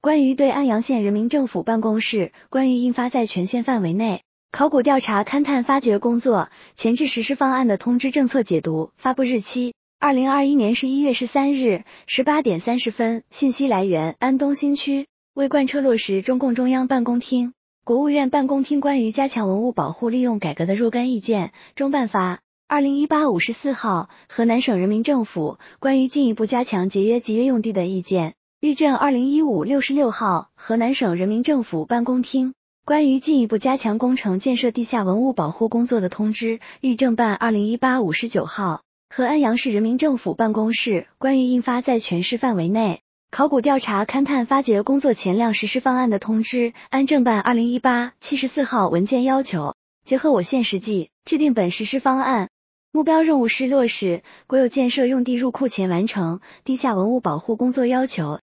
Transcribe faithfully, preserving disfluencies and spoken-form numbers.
关于对安阳县人民政府办公室关于印发在权限范围内考古调查勘探发掘工作前置实施方案的通知政策解读，发布日期二零二一年十一月十三日十八点三十分。信息来源安东新区。为贯彻落实中共中央办公厅、国务院办公厅关于加强文物保护利用改革的若干意见，中办发二零一八五十四号，河南省人民政府关于进一步加强节约集约用地的意见，日政二零一五六十六号，河南省人民政府办公厅关于进一步加强工程建设地下文物保护工作的通知，日政办二零一八五十九号，和安阳市人民政府办公室关于印发在全市范围内考古调查勘探发掘工作前量实施方案的通知，安政办二零一八七十四号文件要求，结合我县实际，制定本实施方案。目标任务是落实国有建设用地入库前完成地下文物保护工作要求，